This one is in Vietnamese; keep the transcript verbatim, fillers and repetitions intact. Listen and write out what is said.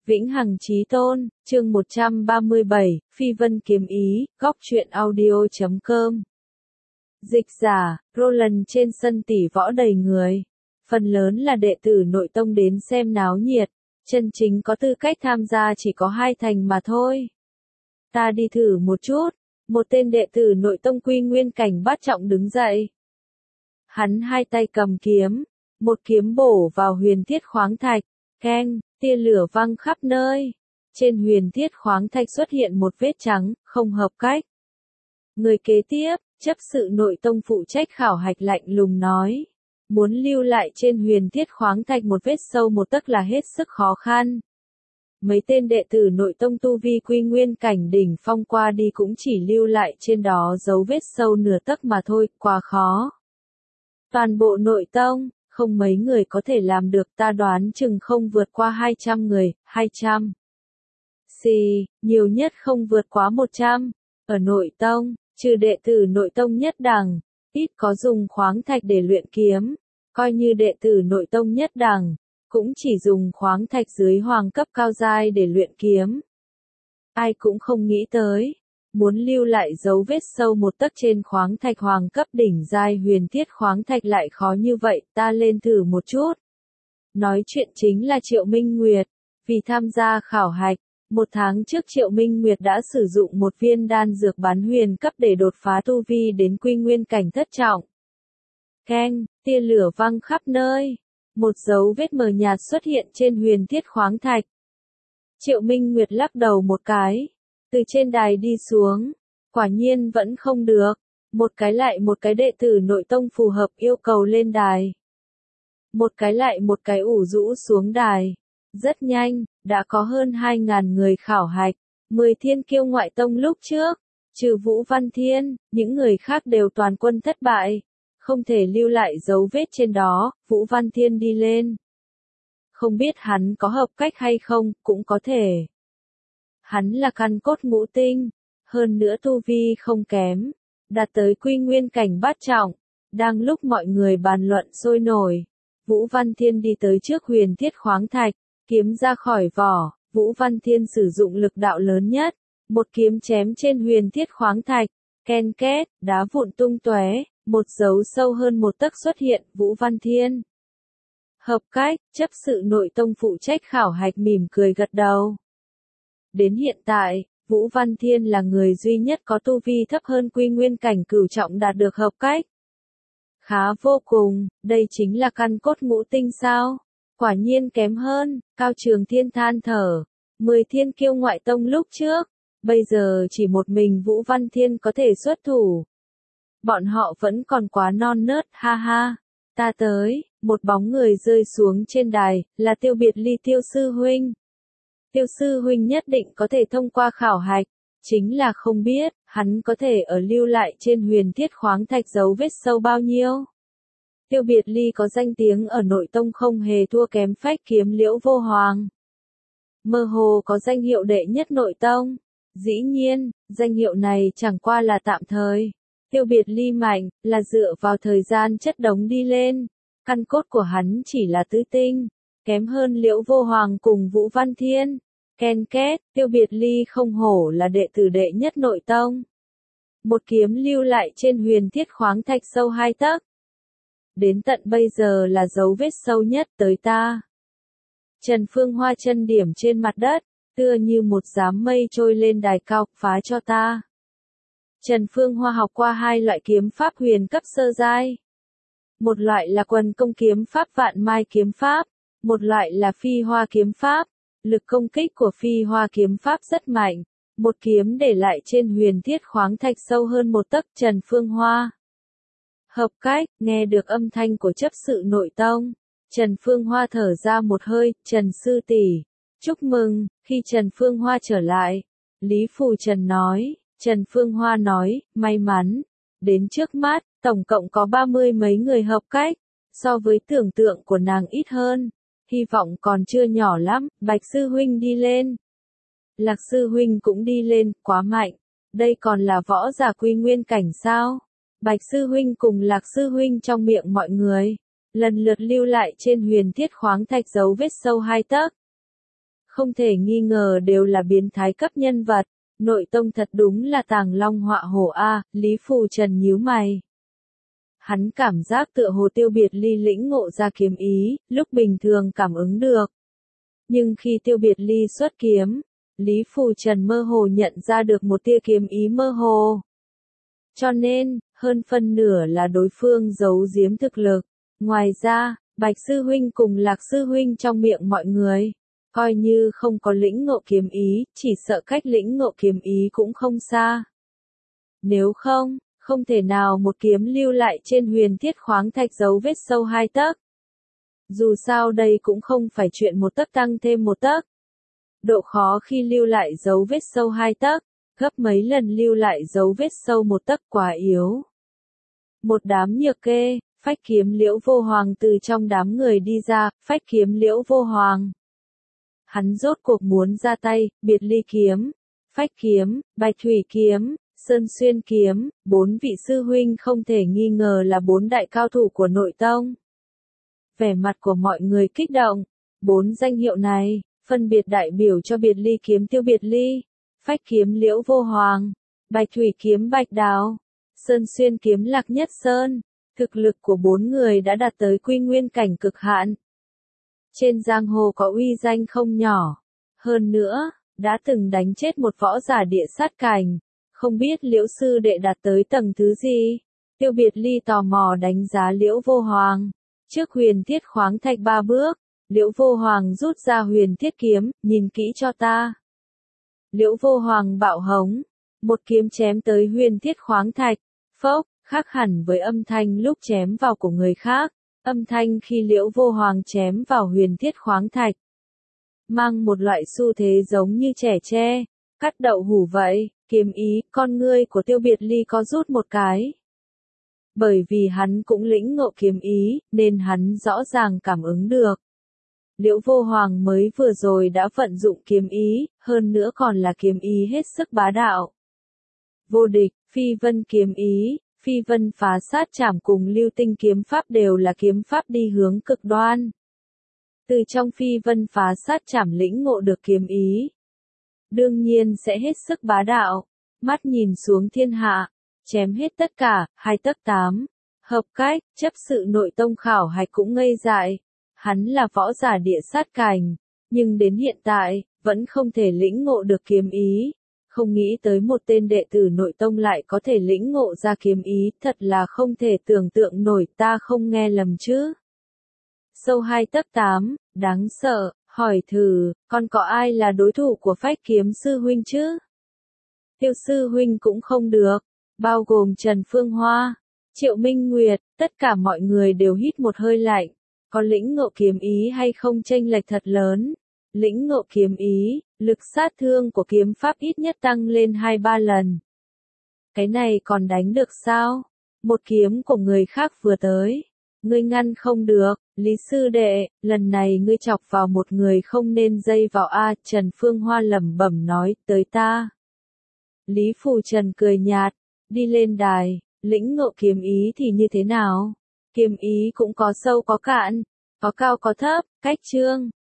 Vĩnh Hằng Chí Tôn, chương một trăm ba mươi bảy, Phi Vân Kiếm Ý, góc truyện audio chấm com. Dịch giả, Roland. Trên sân tỷ võ đầy người. Phần lớn là đệ tử nội tông đến xem náo nhiệt. Chân chính có tư cách tham gia chỉ có hai thành mà thôi. Ta đi thử một chút. Một tên đệ tử nội tông quy nguyên cảnh bát trọng đứng dậy. Hắn hai tay cầm kiếm. Một kiếm bổ vào huyền thiết khoáng thạch. Keng, tia lửa văng khắp nơi. Trên huyền thiết khoáng thạch xuất hiện một vết trắng, không hợp cách. Người kế tiếp, chấp sự nội tông phụ trách khảo hạch lạnh lùng nói. Muốn lưu lại trên huyền thiết khoáng thạch một vết sâu một tấc là hết sức khó khăn. Mấy tên đệ tử nội tông tu vi quy nguyên cảnh đỉnh phong qua đi cũng chỉ lưu lại trên đó dấu vết sâu nửa tấc mà thôi, quá khó. Toàn bộ nội tông, không mấy người có thể làm được, ta đoán chừng không vượt qua hai trăm người, hai trăm. Xì, nhiều nhất không vượt quá một trăm. Ở nội tông, trừ đệ tử nội tông nhất đẳng, ít có dùng khoáng thạch để luyện kiếm, coi như đệ tử nội tông nhất đẳng, cũng chỉ dùng khoáng thạch dưới hoàng cấp cao giai để luyện kiếm. Ai cũng không nghĩ tới, muốn lưu lại dấu vết sâu một tấc trên khoáng thạch hoàng cấp đỉnh giai huyền thiết khoáng thạch lại khó như vậy, ta lên thử một chút. Nói chuyện chính là Triệu Minh Nguyệt, vì tham gia khảo hạch, một tháng trước Triệu Minh Nguyệt đã sử dụng một viên đan dược bán huyền cấp để đột phá tu vi đến quy nguyên cảnh thất trọng. Keng, tia lửa văng khắp nơi. Một dấu vết mờ nhạt xuất hiện trên huyền thiết khoáng thạch. Triệu Minh Nguyệt lắc đầu một cái. Từ trên đài đi xuống. Quả nhiên vẫn không được. Một cái lại một cái đệ tử nội tông phù hợp yêu cầu lên đài. Một cái lại một cái ủ rũ xuống đài. Rất nhanh, đã có hơn hai ngàn người khảo hạch. Mười thiên kiêu ngoại tông lúc trước. Trừ Vũ Văn Thiên, những người khác đều toàn quân thất bại. Không thể lưu lại dấu vết trên đó, Vũ Văn Thiên đi lên. Không biết hắn có hợp cách hay không, cũng có thể. Hắn là căn cốt ngũ tinh, hơn nữa tu vi không kém, đạt tới quy nguyên cảnh bát trọng. Đang lúc mọi người bàn luận sôi nổi, Vũ Văn Thiên đi tới trước huyền thiết khoáng thạch, kiếm ra khỏi vỏ, Vũ Văn Thiên sử dụng lực đạo lớn nhất, một kiếm chém trên huyền thiết khoáng thạch, ken két, đá vụn tung tóe. Một dấu sâu hơn một tấc xuất hiện, Vũ Văn Thiên. Hợp cách, chấp sự nội tông phụ trách khảo hạch mỉm cười gật đầu. Đến hiện tại, Vũ Văn Thiên là người duy nhất có tu vi thấp hơn quy nguyên cảnh cửu trọng đạt được hợp cách. Khá vô cùng, đây chính là căn cốt ngũ tinh sao? Quả nhiên kém hơn, Cao Trường Thiên than thở. Mười thiên kiêu ngoại tông lúc trước, bây giờ chỉ một mình Vũ Văn Thiên có thể xuất thủ. Bọn họ vẫn còn quá non nớt, ha ha. Ta tới, một bóng người rơi xuống trên đài, là Tiêu Biệt Ly Tiêu sư huynh. Tiêu sư huynh nhất định có thể thông qua khảo hạch, chính là không biết, hắn có thể ở lưu lại trên huyền thiết khoáng thạch dấu vết sâu bao nhiêu. Tiêu Biệt Ly có danh tiếng ở nội tông không hề thua kém phách kiếm Liễu Vô Hoàng. Mơ hồ có danh hiệu đệ nhất nội tông. Dĩ nhiên, danh hiệu này chẳng qua là tạm thời. Tiêu Biệt Ly mạnh, là dựa vào thời gian chất đống đi lên. Căn cốt của hắn chỉ là tứ tinh, kém hơn Liễu Vô Hoàng cùng Vũ Văn Thiên. Ken két, Tiêu Biệt Ly không hổ là đệ tử đệ nhất nội tông. Một kiếm lưu lại trên huyền thiết khoáng thạch sâu hai tấc. Đến tận bây giờ là dấu vết sâu nhất tới ta. Trần Phương Hoa chân điểm trên mặt đất, tựa như một đám mây trôi lên đài cao, phá cho ta. Trần Phương Hoa học qua hai loại kiếm pháp huyền cấp sơ giai. Một loại là quần công kiếm pháp vạn mai kiếm pháp, một loại là phi hoa kiếm pháp. Lực công kích của phi hoa kiếm pháp rất mạnh, một kiếm để lại trên huyền thiết khoáng thạch sâu hơn một tấc. Trần Phương Hoa. Hợp cách, nghe được âm thanh của chấp sự nội tông. Trần Phương Hoa thở ra một hơi, Trần sư tỷ, chúc mừng, khi Trần Phương Hoa trở lại. Lý Phù Trần nói. Trần Phương Hoa nói, may mắn. Đến trước mắt, tổng cộng có ba mươi mấy người hợp cách. So với tưởng tượng của nàng ít hơn. Hy vọng còn chưa nhỏ lắm, Bạch Sư Huynh đi lên. Lạc Sư Huynh cũng đi lên, quá mạnh. Đây còn là võ giả quy nguyên cảnh sao? Bạch Sư Huynh cùng Lạc Sư Huynh trong miệng mọi người. Lần lượt lưu lại trên huyền thiết khoáng thạch dấu vết sâu hai tấc. không thể nghi ngờ đều là biến thái cấp nhân vật. Nội tông thật đúng là tàng long họa hổ a, Lý Phù Trần nhíu mày. Hắn cảm giác tựa hồ Tiêu Biệt Ly lĩnh ngộ ra kiếm ý, lúc bình thường cảm ứng được. Nhưng khi Tiêu Biệt Ly xuất kiếm, Lý Phù Trần mơ hồ nhận ra được một tia kiếm ý mơ hồ. Cho nên, hơn phân nửa là đối phương giấu giếm thực lực. Ngoài ra, Bạch Sư Huynh cùng Lạc Sư Huynh trong miệng mọi người, coi như không có lĩnh ngộ kiếm ý, chỉ sợ cách lĩnh ngộ kiếm ý cũng không xa. Nếu không, không thể nào một kiếm lưu lại trên huyền thiết khoáng thạch dấu vết sâu hai tấc. Dù sao đây cũng không phải chuyện một tấc tăng thêm một tấc. Độ khó khi lưu lại dấu vết sâu hai tấc, gấp mấy lần lưu lại dấu vết sâu một tấc quá yếu. Một đám nhược kê, phách kiếm Liễu Vô Hoàng từ trong đám người đi ra, phách kiếm Liễu Vô Hoàng. Hắn rốt cuộc muốn ra tay, Biệt Ly kiếm, phách kiếm, Bạch Thủy kiếm, Sơn Xuyên kiếm, bốn vị sư huynh không thể nghi ngờ là bốn đại cao thủ của nội tông. Vẻ mặt của mọi người kích động, bốn danh hiệu này, phân biệt đại biểu cho Biệt Ly kiếm Tiêu Biệt Ly, phách kiếm Liễu Vô Hoàng, Bạch Thủy kiếm Bạch Đào, Sơn Xuyên kiếm Lạc Nhất Sơn. Thực lực của bốn người đã đạt tới quy nguyên cảnh cực hạn. Trên giang hồ có uy danh không nhỏ. Hơn nữa, đã từng đánh chết một võ giả địa sát cảnh. Không biết Liễu sư đệ đạt tới tầng thứ gì? Tiêu Biệt Ly tò mò đánh giá Liễu Vô Hoàng. Trước huyền thiết khoáng thạch ba bước, Liễu Vô Hoàng rút ra huyền thiết kiếm, nhìn kỹ cho ta. Liễu Vô Hoàng bạo hống, một kiếm chém tới huyền thiết khoáng thạch, phốc, khác hẳn với âm thanh lúc chém vào của người khác, âm thanh khi Liễu Vô Hoàng chém vào huyền thiết khoáng thạch. Mang một loại xu thế giống như trẻ tre, cắt đậu hủ vậy, kiếm ý, con ngươi của Tiêu Biệt Ly có rút một cái. Bởi vì hắn cũng lĩnh ngộ kiếm ý, nên hắn rõ ràng cảm ứng được. Liễu Vô Hoàng mới vừa rồi đã vận dụng kiếm ý, hơn nữa còn là kiếm ý hết sức bá đạo. Vô địch, phi vân kiếm ý, phi vân phá sát chảm cùng lưu tinh kiếm pháp đều là kiếm pháp đi hướng cực đoan. Từ trong phi vân phá sát chảm lĩnh ngộ được kiếm ý. Đương nhiên sẽ hết sức bá đạo, mắt nhìn xuống thiên hạ, chém hết tất cả, hai tấc tám. Hợp cách, chấp sự nội tông khảo hạch cũng ngây dại. Hắn là võ giả địa sát cảnh, nhưng đến hiện tại, vẫn không thể lĩnh ngộ được kiếm ý. Không nghĩ tới một tên đệ tử nội tông lại có thể lĩnh ngộ ra kiếm ý, thật là không thể tưởng tượng nổi, ta không nghe lầm chứ. Sâu hai tấc tám, đáng sợ, hỏi thử, còn có ai là đối thủ của phách kiếm sư huynh chứ? Tiêu sư huynh cũng không được, bao gồm Trần Phương Hoa, Triệu Minh Nguyệt, tất cả mọi người đều hít một hơi lạnh. Có lĩnh ngộ kiếm ý hay không chênh lệch thật lớn. Lĩnh ngộ kiếm ý, lực sát thương của kiếm pháp ít nhất tăng lên hai ba lần. Cái này còn đánh được sao? Một kiếm của người khác vừa tới. Ngươi ngăn không được, Lý sư đệ, lần này ngươi chọc vào một người không nên dây vào a. Trần Phương Hoa lẩm bẩm nói, tới ta. Lý Phù Trần cười nhạt, đi lên đài, lĩnh ngộ kiếm ý thì như thế nào? Kiếm ý cũng có sâu có cạn, có cao có thấp, cách chương,